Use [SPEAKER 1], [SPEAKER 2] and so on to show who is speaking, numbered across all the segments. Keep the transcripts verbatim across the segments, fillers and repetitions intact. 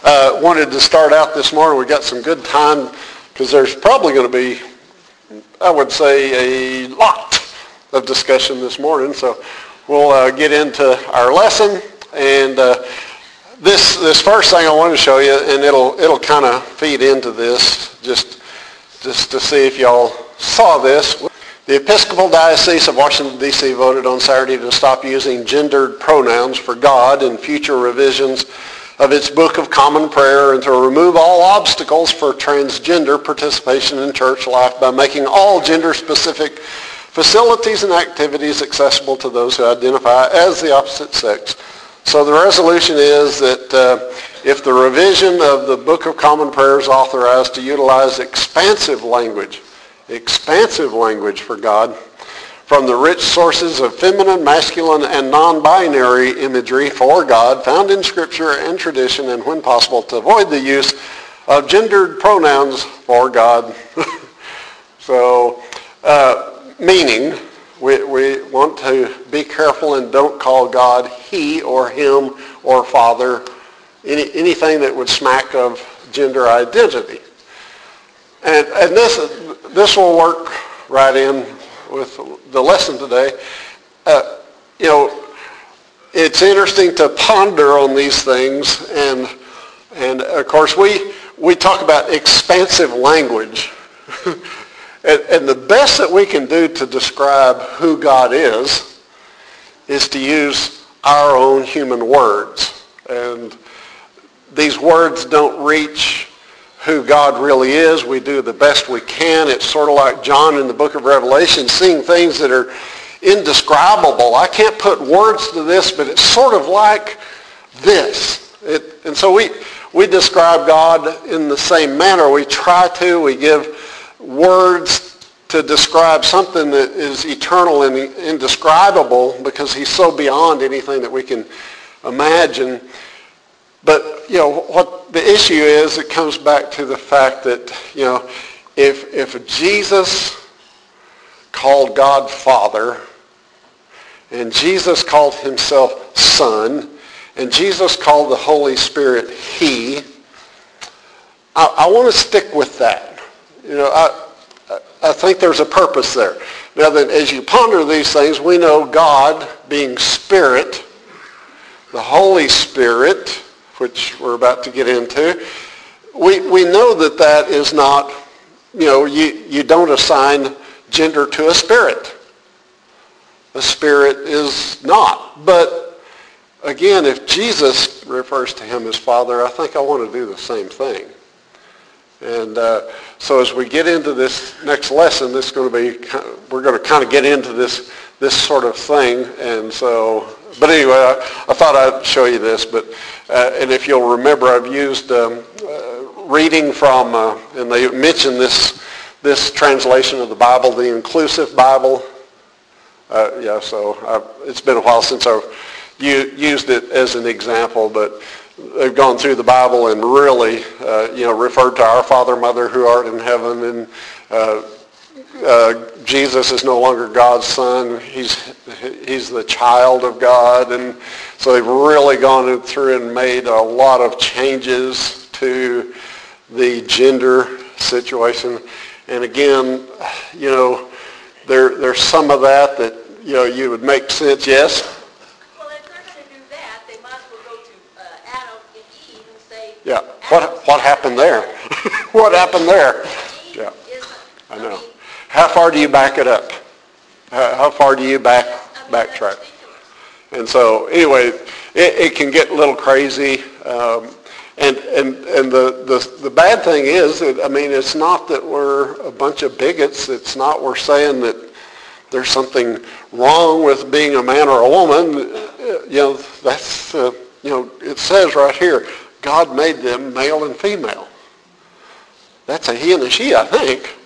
[SPEAKER 1] uh, wanted to start out this morning. We got some good time because there's probably going to be, I would say, a lot of discussion this morning. So we'll uh, get into our lesson. And uh, this this first thing I want to show you, and it'll it'll kind of feed into this, just just to see if y'all saw this. The Episcopal Diocese of Washington, D C voted on Saturday to stop using gendered pronouns for God in future revisions of its Book of Common Prayer and to remove all obstacles for transgender participation in church life by making all gender-specific facilities and activities accessible to those who identify as the opposite sex. So the resolution is that uh, if the revision of the Book of Common Prayer is authorized to utilize expansive language, expansive language for God, from the rich sources of feminine, masculine, and non-binary imagery for God found in Scripture and tradition, and when possible, to avoid the use of gendered pronouns for God. So, uh, meaning, we, we want to be careful and don't call God he or him or father, any, anything that would smack of gender identity. And, and this, this will work right in with the lesson today. Uh, you know, it's interesting to ponder on these things, and and of course we we talk about expansive language, and, and the best that we can do to describe who God is is to use our own human words, and these words don't reach who God really is. We do the best we can. It's sort of like John in the book of Revelation, seeing things that are indescribable. I can't put words to this, but it's sort of like this. It, and so we, we describe God in the same manner. We try to. We give words to describe something that is eternal and indescribable because he's so beyond anything that we can imagine. But, you know, what the issue is, it comes back to the fact that, you know, if if Jesus called God Father, and Jesus called himself Son, and Jesus called the Holy Spirit He, I, I want to stick with that. You know, I, I think there's a purpose there. Now that as you ponder these things, we know God being Spirit, the Holy Spirit, which we're about to get into, we we know that that is not, you know, you, you don't assign gender to a spirit. A spirit is not. But again, if Jesus refers to him as Father, I think I want to do the same thing. And uh, so as we get into this next lesson, this is going to be, we're going to kind of get into this this sort of thing. And so, but anyway, I, I thought I'd show you this. But uh, and if you'll remember, I've used um, uh, reading from, uh, and they mention this this translation of the Bible, the Inclusive Bible. Uh, yeah, so I've, it's been a while since I've u- used it as an example, but they've gone through the Bible and really, uh, you know, referred to our Father, Mother, who art in heaven, and uh, uh, Jesus is no longer God's son. He's he's the child of God, and so they've really gone through and made a lot of changes to the gender situation. And again, you know, there there's some of that that, you know, you would make sense. Yes.
[SPEAKER 2] Well, if they're going to do that, they might as well go to uh, Adam and Eve and say,
[SPEAKER 1] yeah. What what happened there? What happened there? Yeah. I know. How far do you back it up? How, how far do you back backtrack? And so anyway, it, it can get a little crazy. Um, and and and the, the the bad thing is that, I mean, it's not that we're a bunch of bigots. It's not we're saying that there's something wrong with being a man or a woman. You know, that's uh, you know, it says right here, God made them male and female. That's a he and a she, I think.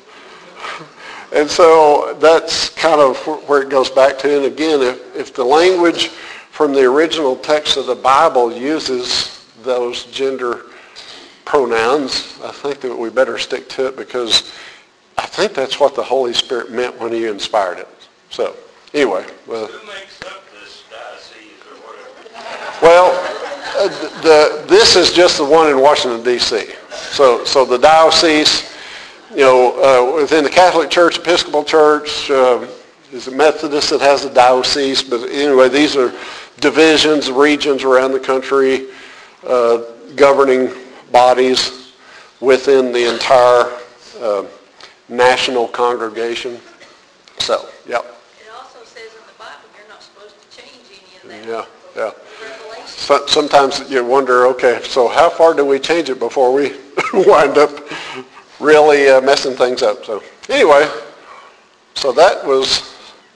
[SPEAKER 1] And so that's kind of where it goes back to. And again, if, if the language from the original text of the Bible uses those gender pronouns, I think that we better stick to it, because I think that's what the Holy Spirit meant when he inspired it. So anyway. Well,
[SPEAKER 3] Who makes up this diocese or whatever?
[SPEAKER 1] Well, uh, the, this is just the one in Washington, D C So, so the diocese, you know, uh, within the Catholic Church, Episcopal Church, uh, is it Methodist that has a diocese? But anyway, these are divisions, regions around the country, uh, governing bodies within the entire uh, national congregation. So, yeah.
[SPEAKER 2] It also says in the Bible you're not supposed to change any of that.
[SPEAKER 1] Yeah, yeah.
[SPEAKER 2] Revelation.
[SPEAKER 1] So, sometimes you wonder, okay, so how far do we change it before we wind up really uh, messing things up? So, anyway, so that was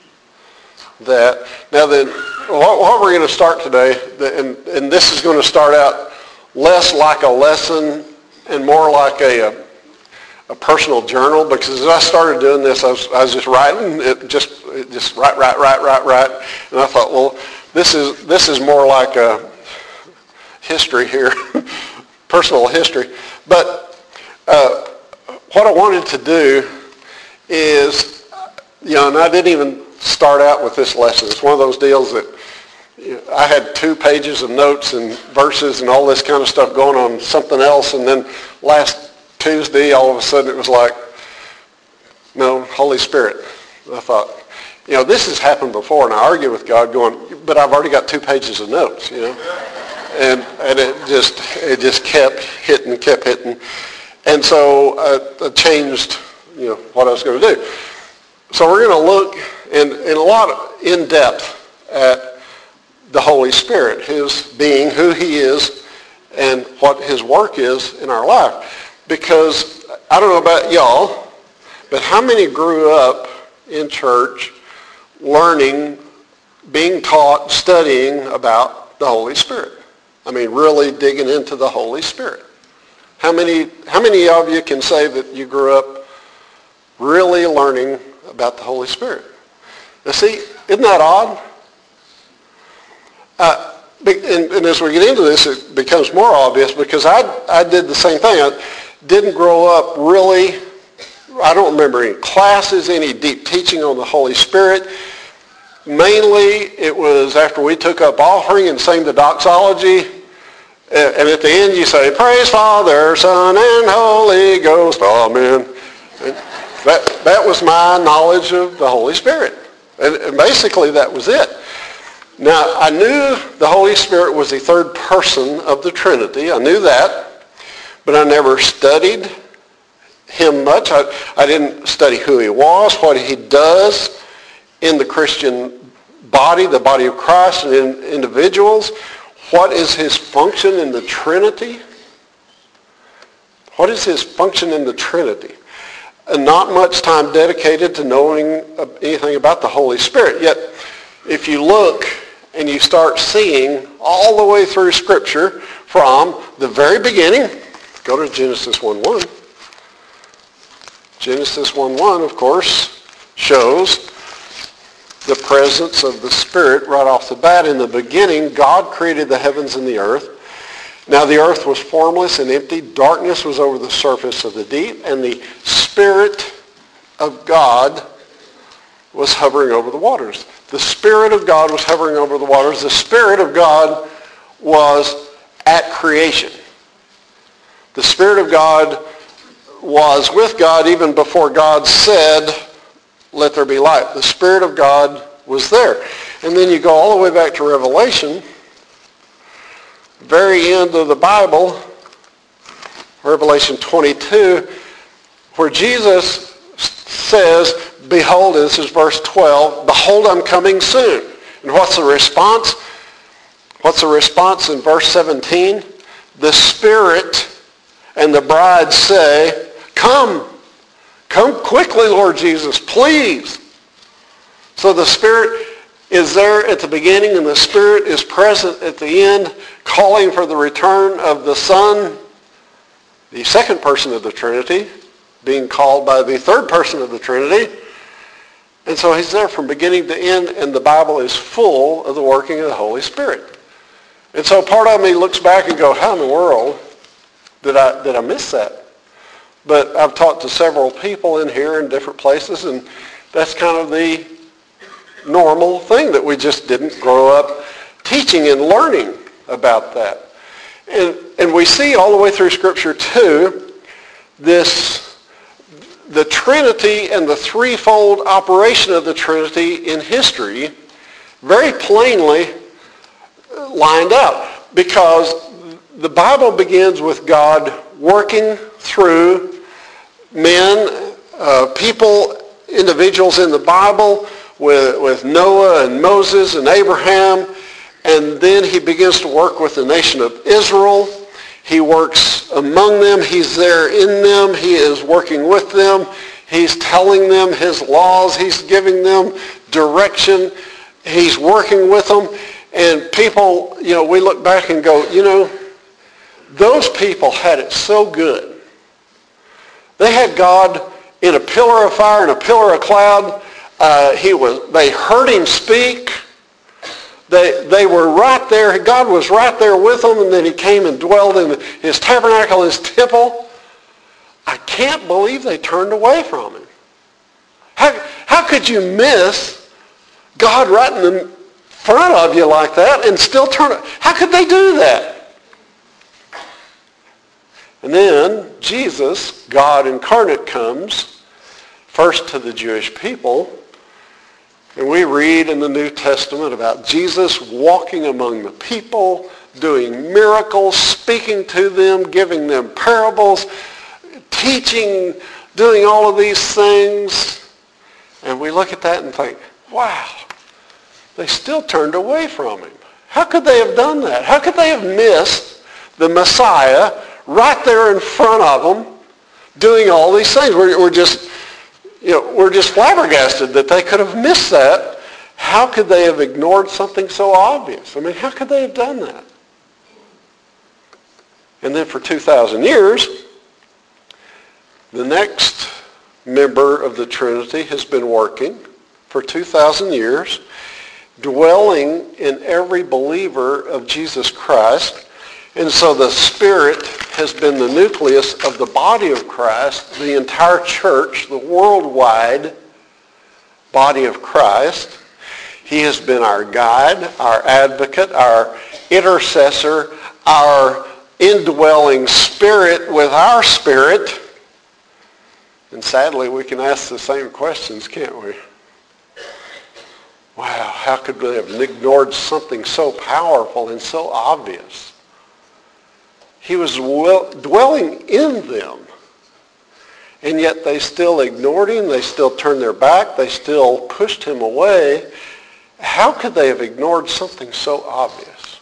[SPEAKER 1] that. Now then, what, what we're going to start today, and, and this is going to start out less like a lesson and more like a, a, a personal journal, because as I started doing this, I was, I was just writing, it just it just write, write, write, write, write, and I thought, well, this is this is more like a history here, personal history. But uh, what I wanted to do is, you know, and I didn't even start out with this lesson. It's one of those deals that you know, I had two pages of notes and verses and all this kind of stuff going on something else, and then last Tuesday, all of a sudden it was like, no, Holy Spirit. I thought, you know, this has happened before, and I argue with God going, but I've already got two pages of notes, you know. And and it just it just kept hitting, kept hitting. And so I, I changed, you know, what I was going to do. So we're going to look in, in a lot of, in depth at the Holy Spirit, his being, who he is, and what his work is in our life. Because I don't know about y'all, but how many grew up in church learning, being taught, studying about the Holy Spirit? I mean, really digging into the Holy Spirit. How many, how many of you can say that you grew up really learning about the Holy Spirit? Now see, isn't that odd? Uh, and, and as we get into this, it becomes more obvious because I, I did the same thing. I didn't grow up really, I don't remember any classes, any deep teaching on the Holy Spirit. Mainly, it was after we took up offering and sang the doxology, and at the end you say, praise Father, Son, and Holy Ghost, amen. And that, that was my knowledge of the Holy Spirit. And, and basically that was it. Now, I knew the Holy Spirit was the third person of the Trinity. I knew that, but I never studied him much. I, I didn't study who he was, what he does in the Christian body, the body of Christ, and in individuals. What is his function in the Trinity? What is his function in the Trinity? And not much time dedicated to knowing anything about the Holy Spirit. Yet, if you look and you start seeing all the way through Scripture from the very beginning, go to Genesis one one. Genesis one one, of course, shows the presence of the Spirit right off the bat. In the beginning, God created the heavens and the earth. Now the earth was formless and empty. Darkness was over the surface of the deep, and the Spirit of God was hovering over the waters. The Spirit of God was hovering over the waters. The Spirit of God was at creation. The Spirit of God was with God even before God said, let there be light. The Spirit of God was there. And then you go all the way back to Revelation, very end of the Bible, Revelation twenty-two, where Jesus says, behold, this is verse twelve, behold, I'm coming soon. And what's the response? What's the response in verse seventeen? The Spirit and the bride say, come. Come quickly, Lord Jesus, please. So the Spirit is there at the beginning, and the Spirit is present at the end, calling for the return of the Son, the second person of the Trinity, being called by the third person of the Trinity. And so he's there from beginning to end, and the Bible is full of the working of the Holy Spirit. And so part of me looks back and goes, how in the world did I, did I miss that? But I've talked to several people in here in different places, and that's kind of the normal thing that we just didn't grow up teaching and learning about that. And, and we see all the way through Scripture too, this, the Trinity and the threefold operation of the Trinity in history very plainly lined up, because the Bible begins with God working through men, uh, people, individuals in the Bible, with, with Noah and Moses and Abraham, and then he begins to work with the nation of Israel. He works among them. He's there in them. He is working with them. He's telling them his laws. He's giving them direction. He's working with them. And people, you know, we look back and go, you know, those people had it so good. They had God in a pillar of fire and a pillar of cloud. Uh, he was. They heard him speak. They, they were right there. God was right there with them, and then he came and dwelled in his tabernacle, his temple. I can't believe they turned away from him. How, how could you miss God right in the front of you like that and still turn? How could they do that? And then Jesus, God incarnate, comes first to the Jewish people. And we read in the New Testament about Jesus walking among the people, doing miracles, speaking to them, giving them parables, teaching, doing all of these things. And we look at that and think, wow, they still turned away from him. How could they have done that? How could they have missed the Messiah right there in front of them doing all these things? We're, we're just... You know, we're just flabbergasted that they could have missed that. How could they have ignored something so obvious? I mean, how could they have done that? And then for two thousand years, the next member of the Trinity has been working for two thousand years, dwelling in every believer of Jesus Christ. And so the Spirit has been the nucleus of the body of Christ, the entire church, the worldwide body of Christ. He has been our guide, our advocate, our intercessor, our indwelling Spirit with our spirit. And sadly, we can ask the same questions, can't we? Wow, how could they have ignored something so powerful and so obvious? He was dwelling in them, and yet they still ignored him. They still turned their back. They still pushed him away. How could they have ignored something so obvious?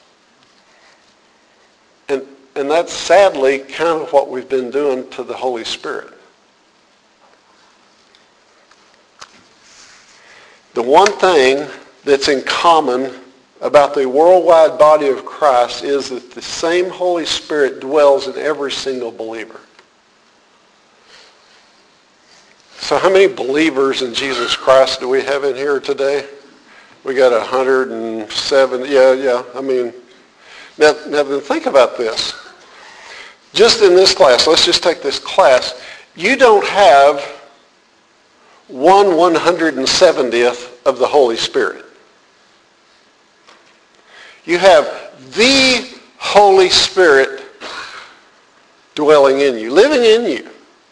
[SPEAKER 1] And, and that's sadly kind of what we've been doing to the Holy Spirit. The one thing that's in common about the worldwide body of Christ is that the same Holy Spirit dwells in every single believer. So how many believers in Jesus Christ do we have in here today? We got one hundred seven. Yeah, yeah. I mean, now, now then think about this. Just in this class, let's just take this class. You don't have one one hundred seventieth of the Holy Spirit. You have the Holy Spirit dwelling in you, living in you.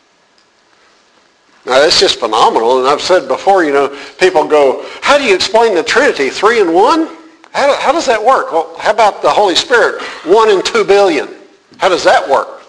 [SPEAKER 1] Now, that's just phenomenal. And I've said before, you know, people go, how do you explain the Trinity? Three and one? How, how does that work? Well, how about the Holy Spirit? One and two billion. How does that work?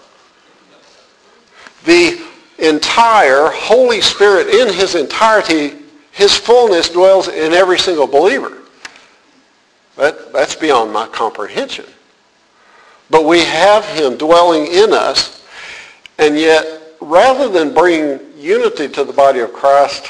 [SPEAKER 1] The entire Holy Spirit in his entirety, his fullness dwells in every single believer. That, that's beyond my comprehension. But we have him dwelling in us, and yet rather than bring unity to the body of Christ,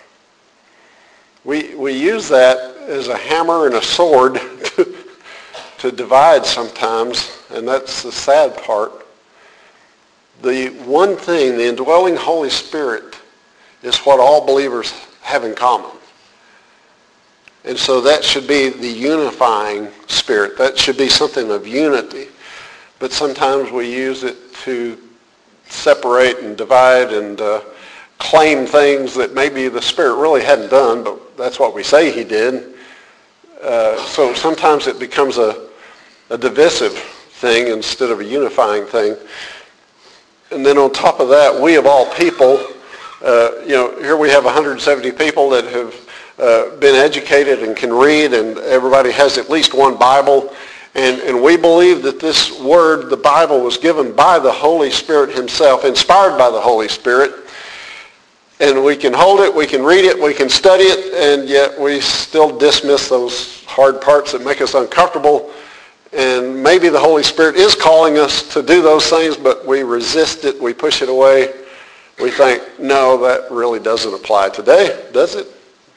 [SPEAKER 1] we, we use that as a hammer and a sword to, to divide sometimes, and that's the sad part. The one thing, the indwelling Holy Spirit, is what all believers have in common. And so that should be the unifying spirit. That should be something of unity. But sometimes we use it to separate and divide and uh, claim things that maybe the Spirit really hadn't done, but that's what we say he did. Uh, so sometimes it becomes a, a divisive thing instead of a unifying thing. And then on top of that, we of all people, uh, you know, here we have one hundred seventy people that have uh, been educated and can read, and everybody has at least one Bible. And, and we believe that this word, the Bible, was given by the Holy Spirit himself, inspired by the Holy Spirit. And we can hold it, we can read it, we can study it, and yet we still dismiss those hard parts that make us uncomfortable. And maybe the Holy Spirit is calling us to do those things, but we resist it, we push it away. We think, no, that really doesn't apply today, does it?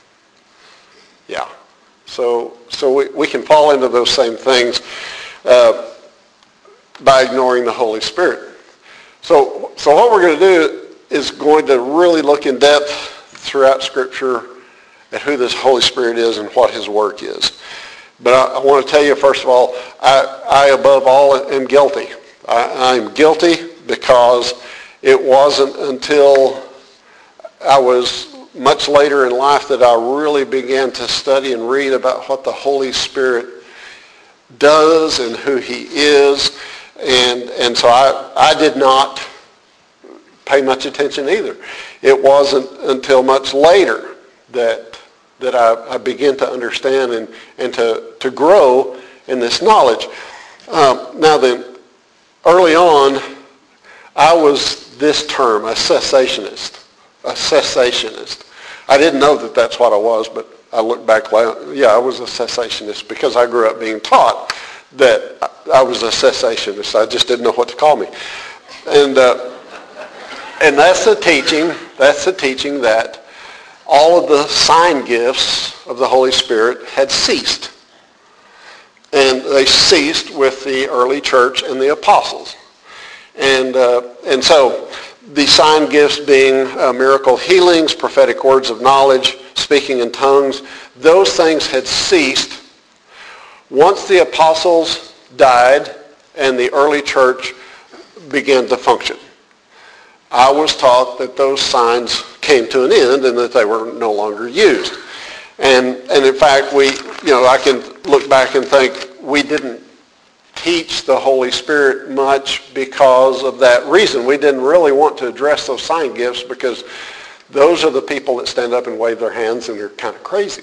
[SPEAKER 1] Yeah. So so we, we can fall into those same things uh, by ignoring the Holy Spirit. So so what we're going to do is going to really look in depth throughout Scripture at who this Holy Spirit is and what his work is. But I, I want to tell you, first of all, I, I above all am guilty. I, I'm guilty because it wasn't until I was much later in life that I really began to study and read about what the Holy Spirit does and who he is. And, and so I, I did not pay much attention either. It wasn't until much later that that I, I began to understand and, and to, to grow in this knowledge. Um, now then, early on, I was this term, a cessationist. A cessationist. I didn't know that that's what I was, but I look back, yeah, I was a cessationist because I grew up being taught that I was a cessationist. I just didn't know what to call me. And uh, And that's the teaching, that's the teaching that all of the sign gifts of the Holy Spirit had ceased. And they ceased with the early church and the apostles. And uh, and so the sign gifts being uh, miracle healings, prophetic words of knowledge, speaking in tongues, those things had ceased once the apostles died and the early church began to function. I was taught that those signs came to an end and that they were no longer used. And and in fact, we, you know, I can look back and think we didn't teach the Holy Spirit much because of that reason. We didn't really want to address those sign gifts because those are the people that stand up and wave their hands and they're kind of crazy.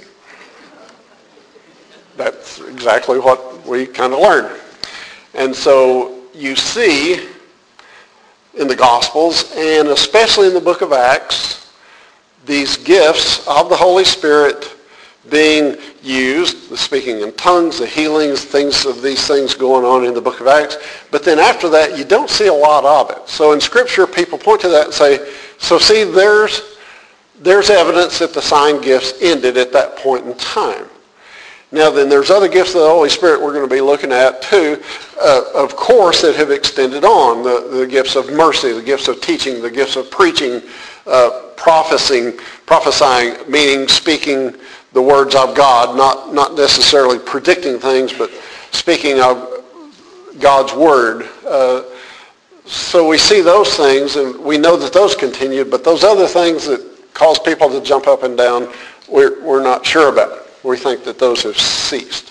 [SPEAKER 1] That's exactly what we kind of learned. And so you see in the Gospels, and especially in the book of Acts, these gifts of the Holy Spirit being used, the speaking in tongues, the healings, things of these things going on in the book of Acts. But then after that, you don't see a lot of it. So in Scripture, people point to that and say, so see, there's, there's evidence that the sign gifts ended at that point in time. Now then, there's other gifts of the Holy Spirit we're going to be looking at too, uh, of course, that have extended on. The, the gifts of mercy, the gifts of teaching, the gifts of preaching, uh, prophesying, prophesying, meaning speaking the words of God, not, not necessarily predicting things, but speaking of God's word. Uh, so we see those things, and we know that those continued, but those other things that cause people to jump up and down, we're, we're not sure about. We think that those have ceased.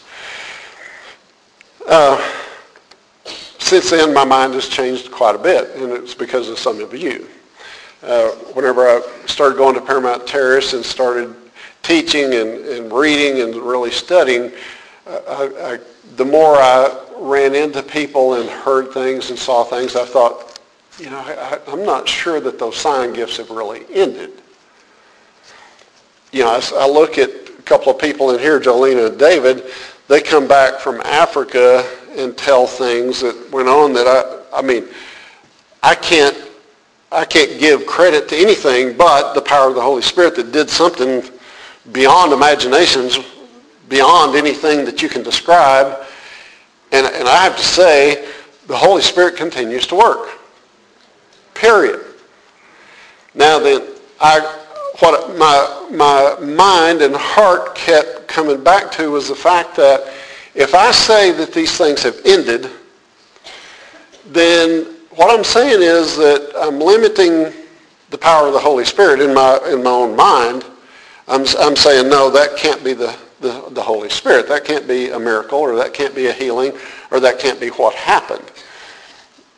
[SPEAKER 1] Uh, since then, my mind has changed quite a bit, and it's because of some of you. Uh, whenever I started going to Paramount Terrace and started teaching and, and reading and really studying, uh, I, I, the more I ran into people and heard things and saw things, I thought, you know, I, I'm not sure that those sign gifts have really ended. You know, I, I look at a couple of people in here, Jolena and David, they come back from Africa and tell things that went on that I, I mean, I can't, I can't give credit to anything but the power of the Holy Spirit that did something beyond imaginations, beyond anything that you can describe. And, and I have to say, the Holy Spirit continues to work. Period. Now then, I, what my, my mind and heart kept coming back to was the fact that if I say that these things have ended, then what I'm saying is that I'm limiting the power of the Holy Spirit in my in my own mind. I'm I'm saying, no, that can't be the, the, the Holy Spirit. That can't be a miracle, or that can't be a healing, or that can't be what happened.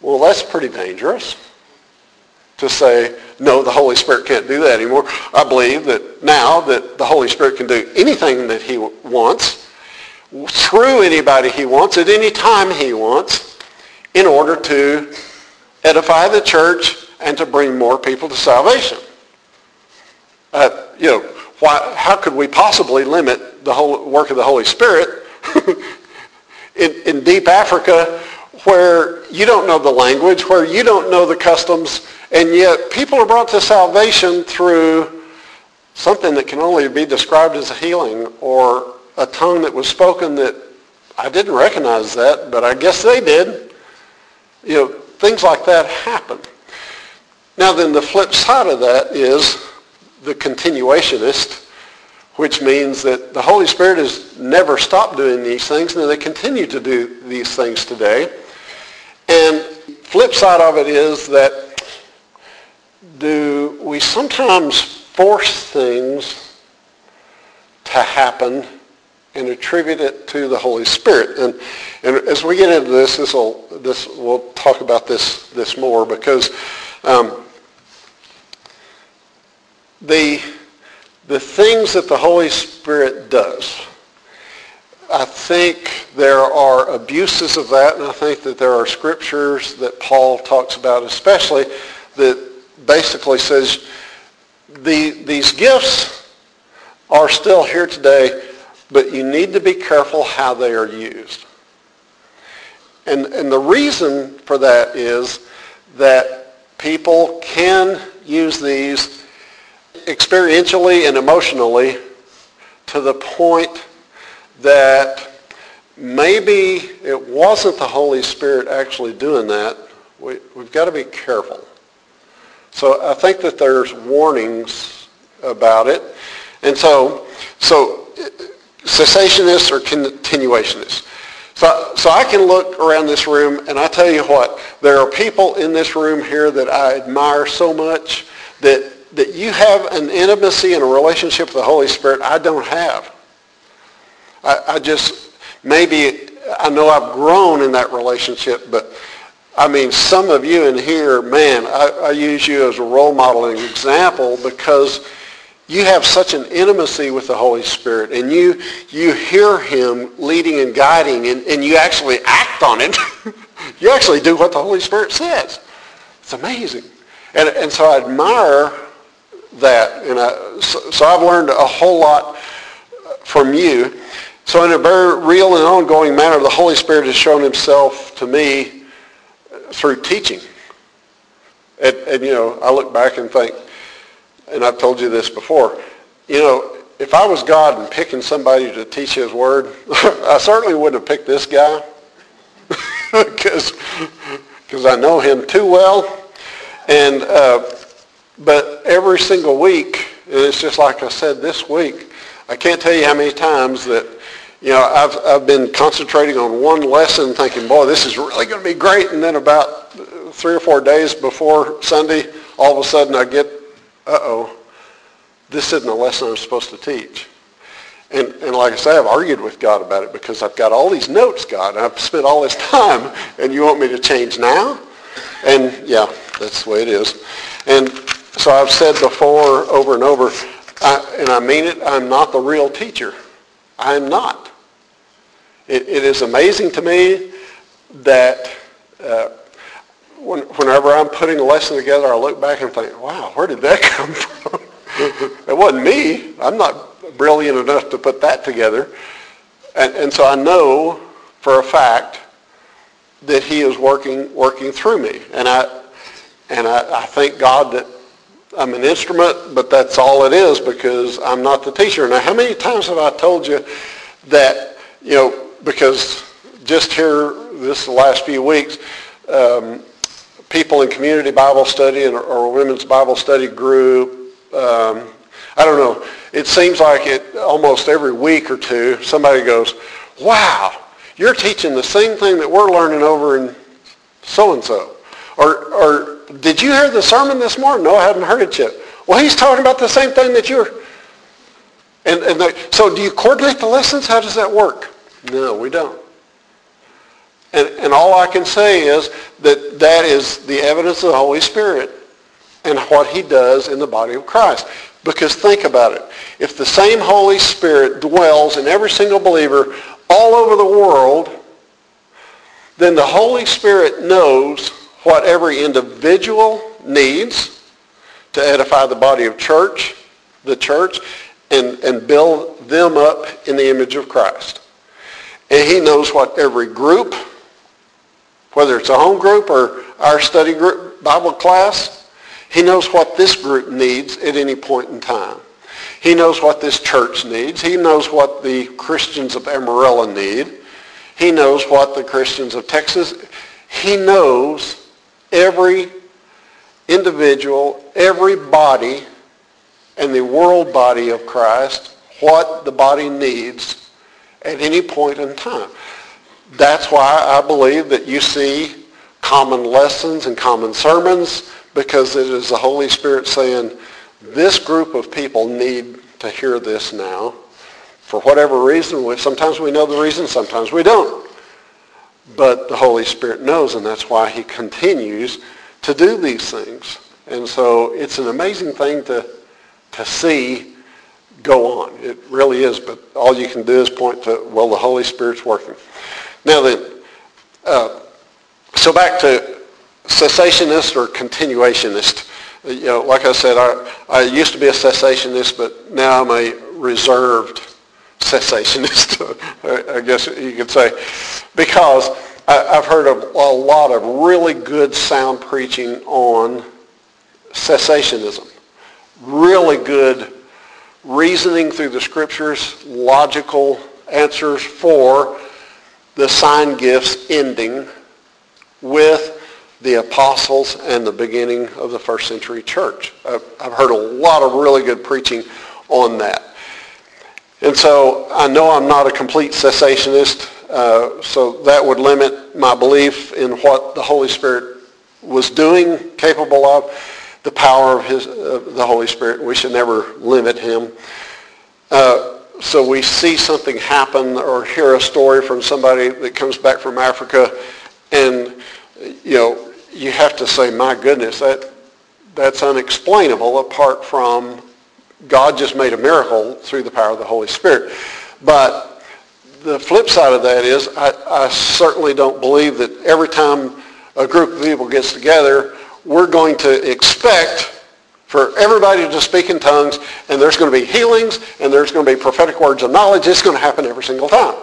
[SPEAKER 1] Well, that's pretty dangerous to say, no, the Holy Spirit can't do that anymore. I believe that now that the Holy Spirit can do anything that he wants, through anybody he wants, at any time he wants, in order to edify the church and to bring more people to salvation. Uh, you know, why, how could we possibly limit the whole work of the Holy Spirit in, in deep Africa, where you don't know the language, where you don't know the customs, and yet people are brought to salvation through something that can only be described as a healing, or a tongue that was spoken that I didn't recognize that, but I guess they did. You know, things like that happen. Now then, the flip side of that is the continuationist, which means that the Holy Spirit has never stopped doing these things, and they continue to do these things today. And flip side of it is that do we sometimes force things to happen and attribute it to the Holy Spirit? And, and as we get into this, this will this we'll talk about this this more, because um, the the things that the Holy Spirit does, I think there are abuses of that, and I think that there are scriptures that Paul talks about, especially, that basically says the, these gifts are still here today, but you need to be careful how they are used. And, and the reason for that is that people can use these experientially and emotionally to the point that maybe it wasn't the Holy Spirit actually doing that. We, we've got to be careful. So I think that there's warnings about it. And so, so cessationists or continuationists. So, so I can look around this room, and I tell you what, there are people in this room here that I admire so much, that, that you have an intimacy and a relationship with the Holy Spirit I don't have. I, I just, maybe, I know I've grown in that relationship, but I mean, some of you in here, man, I, I use you as a role model and example, because you have such an intimacy with the Holy Spirit, and you you hear him leading and guiding, and, and you actually act on it. You actually do what the Holy Spirit says. It's amazing. And, and so I admire that. And I, so, so I've learned a whole lot from you. So in a very real and ongoing manner, the Holy Spirit has shown himself to me through teaching. And, and, you know, I look back and think, and I've told you this before, you know, if I was God and picking somebody to teach his word, I certainly wouldn't have picked this guy, because because I know him too well. And uh, but every single week, and it's just like I said this week, I can't tell you how many times that, you know, I've I've been concentrating on one lesson thinking, boy, this is really going to be great. And then about three or four days before Sunday, all of a sudden I get, uh-oh, this isn't a lesson I'm supposed to teach. And, and like I say, I've argued with God about it, because I've got all these notes, God, and I've spent all this time, and you want me to change now? And yeah, that's the way it is. And so I've said before, over and over, I, and I mean it, I'm not the real teacher. I'm not. It, it is amazing to me that uh, when, whenever I'm putting a lesson together, I look back and think, wow, where did that come from? It wasn't me. I'm not brilliant enough to put that together. And, and so I know for a fact that he is working working through me. And I and I, I thank God that I'm an instrument, but that's all it is, because I'm not the teacher. Now, how many times have I told you that, you know, because just here this last few weeks, um, people in community Bible study and, or women's Bible study group, um, I don't know, it seems like it almost every week or two, somebody goes, wow, you're teaching the same thing that we're learning over in so-and-so. Or, or did you hear the sermon this morning? No, I haven't heard it yet. Well, he's talking about the same thing that you're... And, and they, so do you coordinate the lessons? How does that work? No, we don't. And, and all I can say is that that is the evidence of the Holy Spirit and what he does in the body of Christ. Because think about it. If the same Holy Spirit dwells in every single believer all over the world, then the Holy Spirit knows what every individual needs to edify the body of church, the church, and, and build them up in the image of Christ. And he knows what every group, whether it's a home group or our study group Bible class, he knows what this group needs at any point in time. He knows what this church needs. He knows what the Christians of Amarillo need. He knows what the Christians of Texas. He knows every individual, every body, and the world body of Christ, what the body needs at any point in time. That's why I believe that you see common lessons and common sermons, because it is the Holy Spirit saying, this group of people need to hear this now. For whatever reason, sometimes we know the reason, sometimes we don't. But the Holy Spirit knows, and that's why he continues to do these things. And so it's an amazing thing to, to see go on. It really is, but all you can do is point to, well, the Holy Spirit's working. Now then, uh, so back to cessationist or continuationist. You know, like I said, I, I used to be a cessationist, but now I'm a reserved cessationist, I guess you could say, because I, I've heard a, a lot of really good sound preaching on cessationism. Really good reasoning through the scriptures, logical answers for the sign gifts ending with the apostles and the beginning of the first century church. I've, I've heard a lot of really good preaching on that. And so I know I'm not a complete cessationist, uh, so that would limit my belief in what the Holy Spirit was doing, capable of, the power of his, uh, the Holy Spirit. We should never limit him. Uh, so we see something happen or hear a story from somebody that comes back from Africa, and you know, you have to say, my goodness, that that's unexplainable apart from God just made a miracle through the power of the Holy Spirit. But the flip side of that is I, I certainly don't believe that every time a group of people gets together, we're going to expect for everybody to speak in tongues, and there's going to be healings, and there's going to be prophetic words of knowledge. It's going to happen every single time.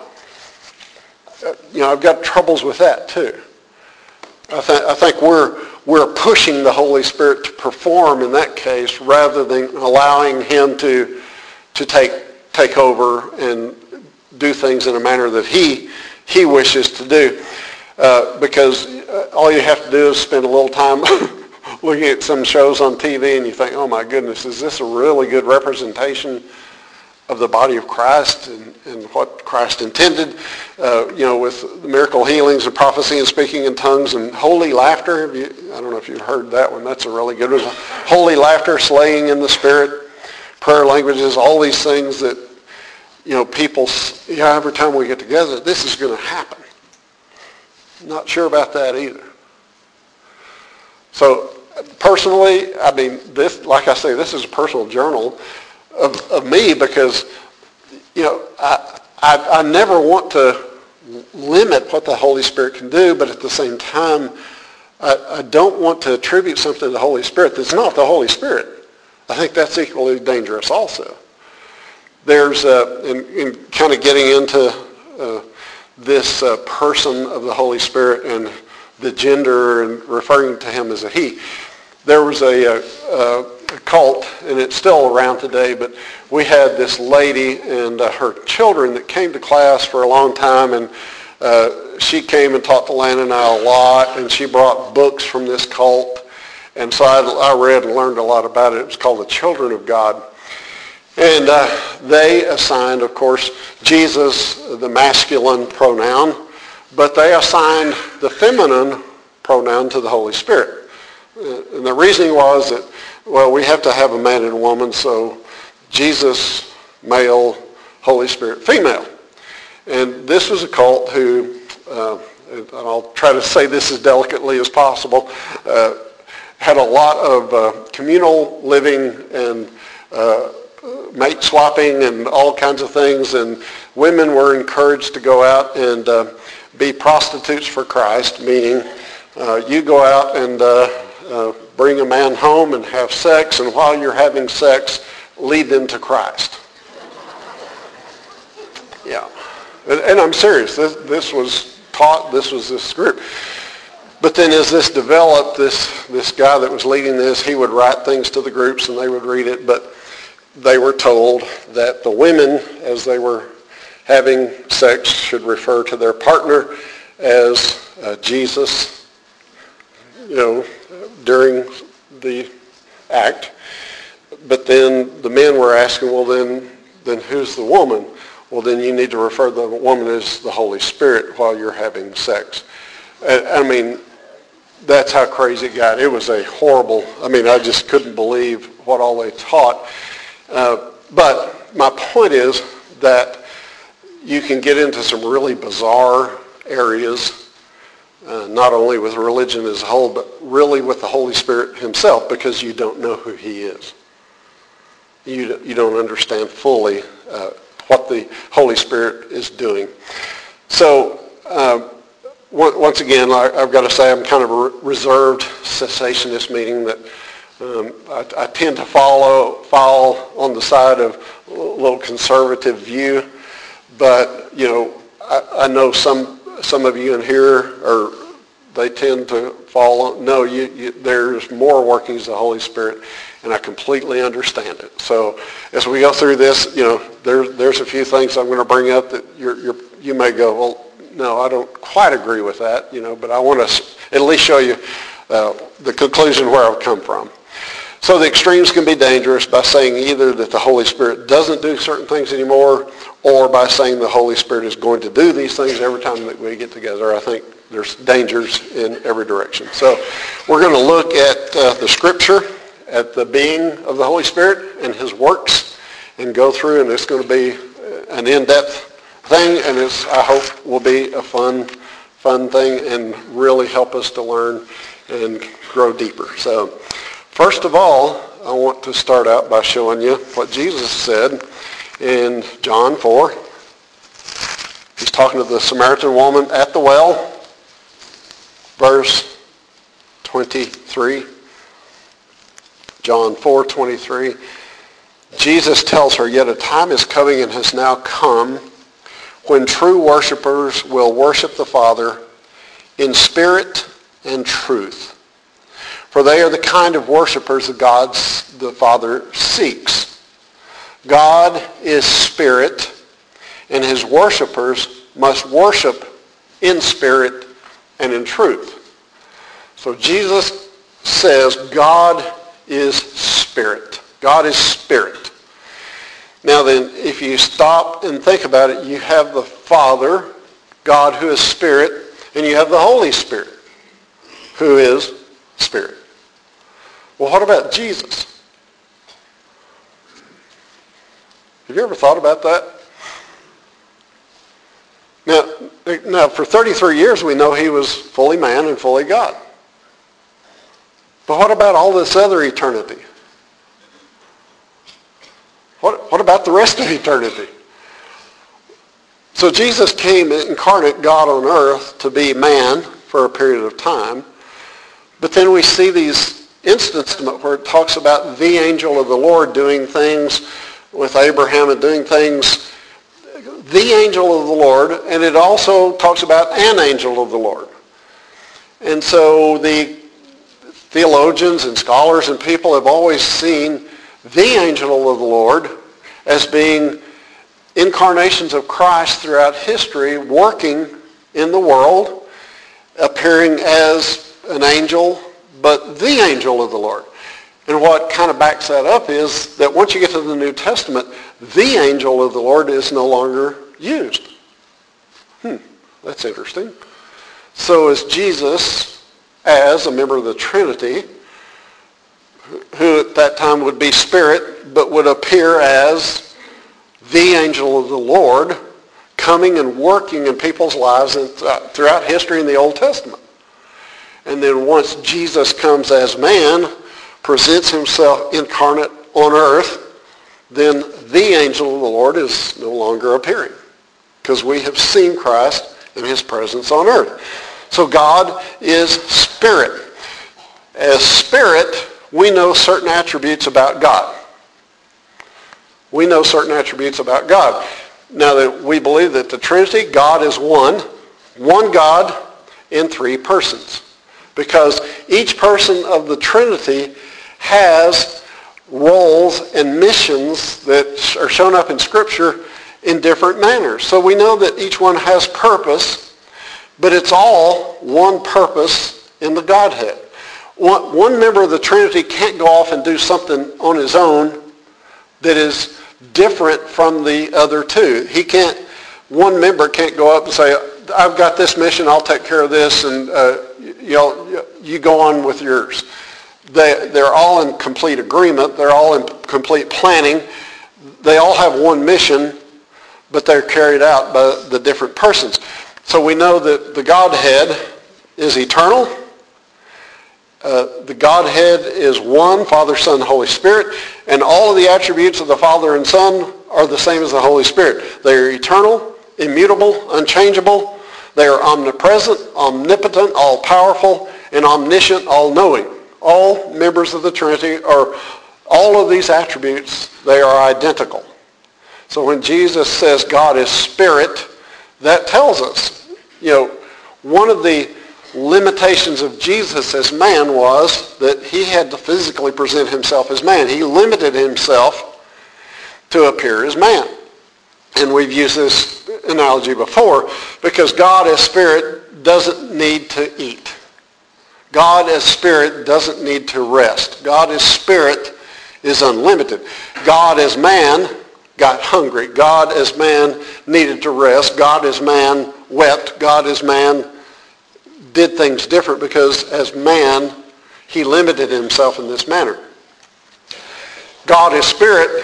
[SPEAKER 1] Uh, you know, I've got troubles with that too. I, th- I think we're we're pushing the Holy Spirit to perform in that case rather than allowing him to to take take over and do things in a manner that he he wishes to do. Uh, because all you have to do is spend a little time looking at some shows on T V and you think, oh my goodness, is this a really good representation of the body of Christ and, and what Christ intended, uh, you know, with miracle healings and prophecy and speaking in tongues and holy laughter. Have you, I don't know if you've heard that one. That's a really good one. Holy laughter, slaying in the Spirit, prayer languages, all these things that, you know, people, yeah, every time we get together, this is going to happen. Not sure about that either. So personally, I mean, this, like I say, this is a personal journal Of, of me because, you know, I, I I never want to limit what the Holy Spirit can do, but at the same time, I, I don't want to attribute something to the Holy Spirit that's not the Holy Spirit. I think that's equally dangerous also. There's, uh, in, in kind of getting into uh, this uh, person of the Holy Spirit and the gender and referring to him as a he, there was a, a, a cult, and it's still around today, but we had this lady and uh, her children that came to class for a long time, and uh, she came and taught Delanna and I a lot, and she brought books from this cult, and so I, I read and learned a lot about it. It was called the Children of God, and uh, they assigned, of course, Jesus the masculine pronoun, but they assigned the feminine pronoun to the Holy Spirit. And the reasoning was that, well, we have to have a man and a woman, so Jesus, male, Holy Spirit, female. And this was a cult who, uh, and I'll try to say this as delicately as possible, uh, had a lot of uh, communal living and uh, mate swapping and all kinds of things, and women were encouraged to go out and uh, be prostitutes for Christ, meaning uh, you go out and uh, uh, bring a man home and have sex, and while you're having sex, lead them to Christ. Yeah. And, and I'm serious. This, this was taught. This was this group. But then as this developed, this, this guy that was leading this, he would write things to the groups and they would read it. But they were told that the women, as they were having sex, should refer to their partner as uh, Jesus, you know, during the act. But then the men were asking, well, then, then who's the woman? Well, then you need to refer to the woman as the Holy Spirit while you're having sex. I mean, that's how crazy it got. It was a horrible, I mean, I just couldn't believe what all they taught. Uh, but my point is that you can get into some really bizarre areas, uh, not only with religion as a whole, but really with the Holy Spirit himself, because you don't know who he is. You, you don't understand fully uh, what the Holy Spirit is doing. So, uh, once again, I've got to say I'm kind of a reserved cessationist, meaning that um, I, I tend to follow fall on the side of a little conservative view. But you know, I, I know some some of you in here are they tend to fall on. No, you, you, there's more workings of the Holy Spirit, and I completely understand it. So as we go through this, you know, there's there's a few things I'm going to bring up that you're, you're you may go, well, no, I don't quite agree with that, you know, but I want to at least show you uh, the conclusion where I've come from. So the extremes can be dangerous by saying either that the Holy Spirit doesn't do certain things anymore, or by saying the Holy Spirit is going to do these things every time that we get together. I think there's dangers in every direction. So we're going to look at uh, the Scripture, at the being of the Holy Spirit and his works, and go through, and it's going to be an in-depth thing, and it's, I hope, will be a fun, fun thing and really help us to learn and grow deeper. So, first of all, I want to start out by showing you what Jesus said in John four. He's talking to the Samaritan woman at the well, verse twenty-three. John four twenty-three. Jesus tells her, "Yet a time is coming and has now come when true worshipers will worship the Father in spirit and truth. For they are the kind of worshipers that God the Father seeks. God is spirit, and his worshipers must worship in spirit and in truth." So Jesus says God is spirit. God is spirit. Now then, if you stop and think about it, you have the Father, God, who is Spirit, and you have the Holy Spirit, who is Spirit. Well, what about Jesus? Have you ever thought about that? Now, now, for thirty-three years, we know he was fully man and fully God. But what about all this other eternity? What, what about the rest of eternity? So Jesus came incarnate, God on earth, to be man for a period of time. But then we see these instances where it talks about the angel of the Lord doing things with Abraham and doing things, the angel of the Lord, and it also talks about an angel of the Lord. And so the theologians and scholars and people have always seen the angel of the Lord as being incarnations of Christ throughout history, working in the world, appearing as an angel, but the angel of the Lord. And what kind of backs that up is that once you get to the New Testament, the angel of the Lord is no longer used. Hmm, that's interesting. So is Jesus, as a member of the Trinity, who at that time would be spirit, but would appear as the angel of the Lord, coming and working in people's lives and throughout history in the Old Testament. And then once Jesus comes as man, presents himself incarnate on earth, then the angel of the Lord is no longer appearing because we have seen Christ in his presence on earth. So God is spirit. As spirit, we know certain attributes about God. We know certain attributes about God. Now that we believe that the Trinity, God is one, one God in three persons. Because each person of the Trinity has roles and missions that are shown up in Scripture in different manners. So we know that each one has purpose, but it's all one purpose in the Godhead. One, one member of the Trinity can't go off and do something on his own that is different from the other two. He can't, one member can't go up and say, I've got this mission, I'll take care of this, and uh, you know, you go on with yours. They, they're all in complete agreement. They're all in complete planning. They all have one mission, but they're carried out by the different persons. So we know that the Godhead is eternal. Uh, the Godhead is one, Father, Son, Holy Spirit, and all of the attributes of the Father and Son are the same as the Holy Spirit. They are eternal, immutable, unchangeable. They are omnipresent, omnipotent, all-powerful, and omniscient, all-knowing. All members of the Trinity are, all of these attributes, they are identical. So when Jesus says God is spirit, that tells us, you know, one of the limitations of Jesus as man was that he had to physically present himself as man. He limited himself to appear as man. And we've used this analogy before because God as spirit doesn't need to eat. God as spirit doesn't need to rest. God as spirit is unlimited. God as man got hungry. God as man needed to rest. God as man wept. God as man did things different because as man, he limited himself in this manner. God as spirit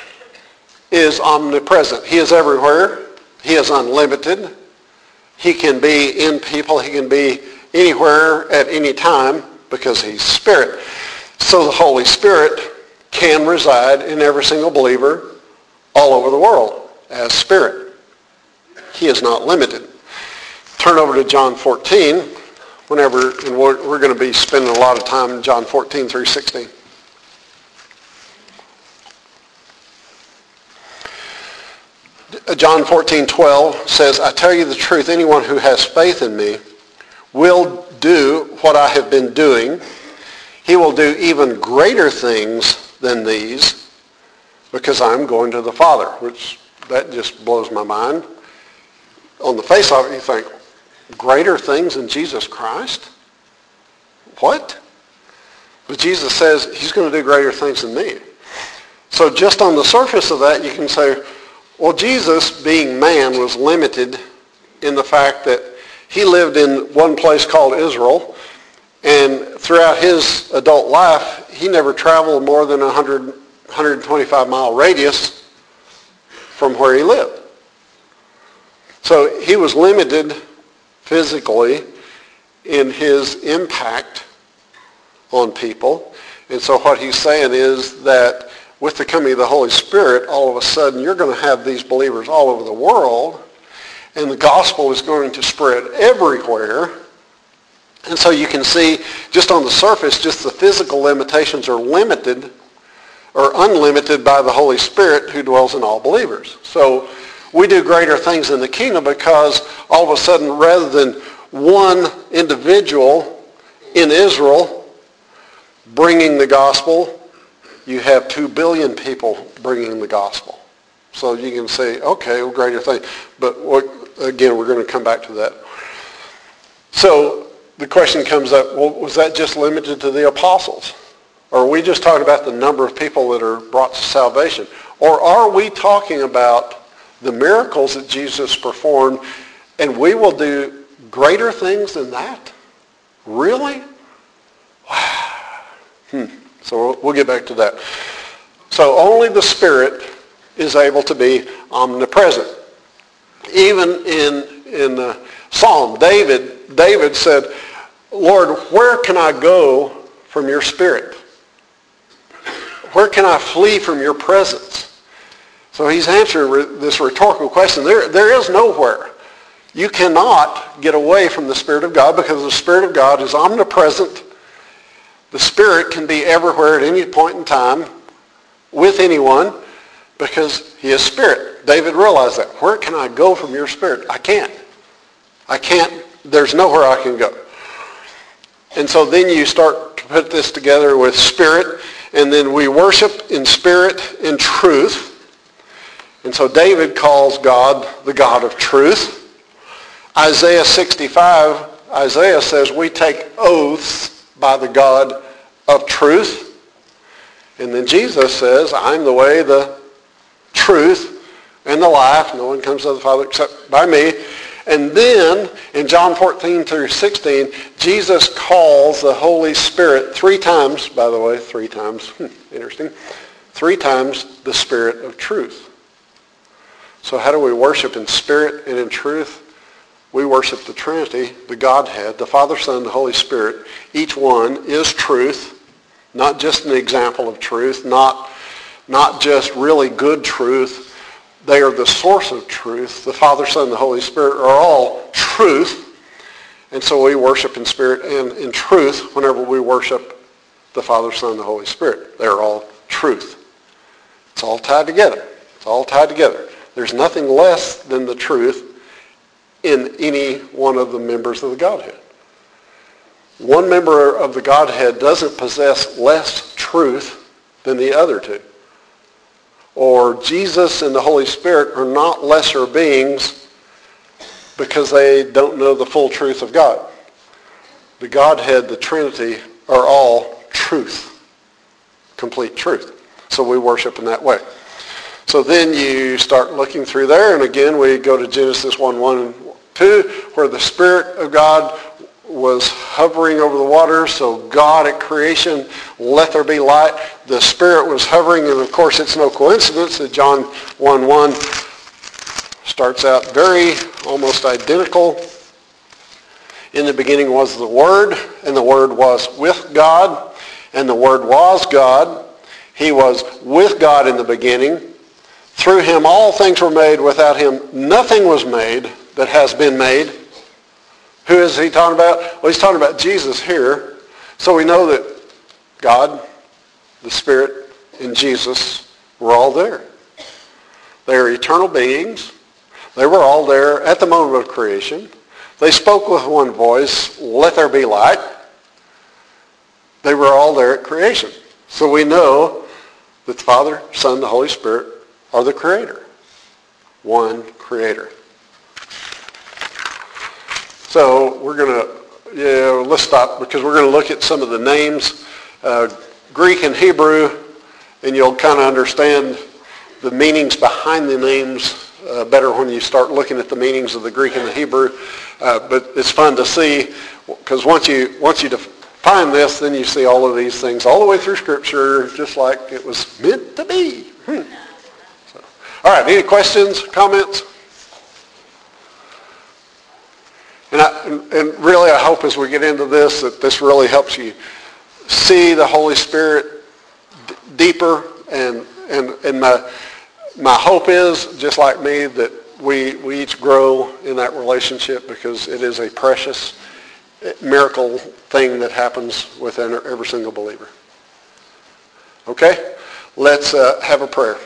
[SPEAKER 1] is omnipresent. He is everywhere. He is unlimited. He can be in people. He can be anywhere at any time because he's spirit. So the Holy Spirit can reside in every single believer all over the world as spirit. He is not limited. Turn over to John fourteen, whenever, and we're, we're going to be spending a lot of time in John fourteen through sixteen. John fourteen twelve says, I tell you the truth, anyone who has faith in me will do what I have been doing. He will do even greater things than these because I'm going to the Father, which that just blows my mind. On the face of it, you think, greater things than Jesus Christ? What? But Jesus says he's going to do greater things than me. So just on the surface of that, you can say, well, Jesus, being man, was limited in the fact that he lived in one place called Israel, and throughout his adult life, he never traveled more than a one hundred, one hundred twenty-five mile radius from where he lived. So he was limited physically in his impact on people. And so what he's saying is that with the coming of the Holy Spirit, all of a sudden you're going to have these believers all over the world, and the gospel is going to spread everywhere. And so you can see just on the surface, just the physical limitations are limited or unlimited by the Holy Spirit who dwells in all believers. So we do greater things in the kingdom because all of a sudden, rather than one individual in Israel bringing the gospel, you have two billion people bringing the gospel. So you can say, okay, well, greater thing. But what, again, we're going to come back to that. So the question comes up, well, was that just limited to the apostles? Or are we just talking about the number of people that are brought to salvation? Or are we talking about the miracles that Jesus performed, and we will do greater things than that? Really? Wow. Hmm. So we'll, we'll get back to that. So only the Spirit is able to be omnipresent. Even in, in the Psalm, David, David said, Lord, where can I go from your spirit? Where can I flee from your presence? So he's answering this rhetorical question. There, there is nowhere. You cannot get away from the Spirit of God because the Spirit of God is omnipresent. The Spirit can be everywhere at any point in time with anyone because he is Spirit. David realized that. Where can I go from your Spirit? I can't. I can't. There's nowhere I can go. And so then you start to put this together with Spirit, and then we worship in spirit and truth. And so David calls God the God of truth. Isaiah sixty-five, Isaiah says we take oaths by the God of truth. And then Jesus says, I'm the way, the truth, and the life. No one comes to the Father except by me. And then in John fourteen through sixteen, Jesus calls the Holy Spirit three times, by the way, three times, hmm, interesting, three times the Spirit of truth. So how do we worship in spirit and in truth? We worship the Trinity, the Godhead, the Father, Son, the Holy Spirit. Each one is truth, not just an example of truth, not, not just really good truth. They are the source of truth. The Father, Son, the Holy Spirit are all truth. And so we worship in spirit and in truth whenever we worship the Father, Son, the Holy Spirit. They're all truth. It's all tied together. It's all tied together. There's nothing less than the truth in any one of the members of the Godhead. One member of the Godhead doesn't possess less truth than the other two. Or Jesus and the Holy Spirit are not lesser beings because they don't know the full truth of God. The Godhead, the Trinity, are all truth, complete truth. So we worship in that way. So then you start looking through there, and again we go to Genesis one, one and two, where the Spirit of God was hovering over the waters. So God at creation, let there be light. The Spirit was hovering, and of course it's no coincidence that John one, one starts out very almost identical. In the beginning was the Word, and the Word was with God, and the Word was God. He was with God in the beginning. Through him all things were made. Without him nothing was made that has been made. Who is he talking about? Well, he's talking about Jesus here. So we know that God, the Spirit, and Jesus were all there. They are eternal beings. They were all there at the moment of creation. They spoke with one voice, let there be light. They were all there at creation. So we know that the Father, Son, the Holy Spirit are the Creator. One Creator. So we're going to, yeah, let's stop because we're going to look at some of the names, uh, Greek and Hebrew, and you'll kind of understand the meanings behind the names uh, better when you start looking at the meanings of the Greek and the Hebrew. Uh, but it's fun to see because once you once you define this, then you see all of these things all the way through Scripture, just like it was meant to be. Hmm. So, all right, any questions, comments? And, I, and, and really, I hope as we get into this that this really helps you see the Holy Spirit d- deeper. And and and my my hope is, just like me, that we we each grow in that relationship because it is a precious miracle thing that happens within every single believer. Okay, let's uh, have a prayer.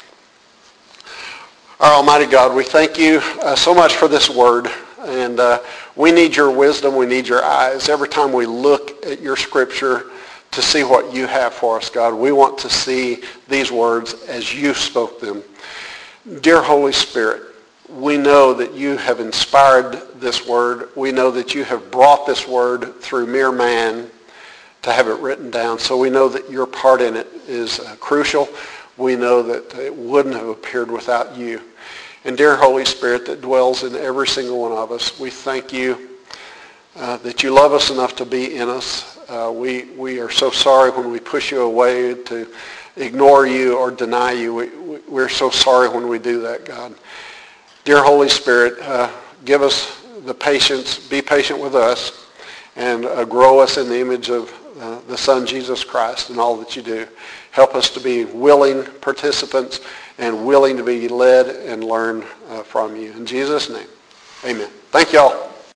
[SPEAKER 1] Our Almighty God, we thank you uh, so much for this word. And uh, we need your wisdom. We need your eyes. Every time we look at your Scripture to see what you have for us, God, we want to see these words as you spoke them. Dear Holy Spirit, we know that you have inspired this word. We know that you have brought this word through mere man to have it written down. So we know that your part in it is uh, crucial. We know that it wouldn't have appeared without you. And dear Holy Spirit that dwells in every single one of us, we thank you uh, that you love us enough to be in us. Uh, we we are so sorry when we push you away to ignore you or deny you. We, we, we're so sorry when we do that, God. Dear Holy Spirit, uh, give us the patience, be patient with us, and uh, grow us in the image of uh, the Son, Jesus Christ, in all that you do. Help us to be willing participants and willing to be led and learn uh, from you. In Jesus' name, amen. Thank you all.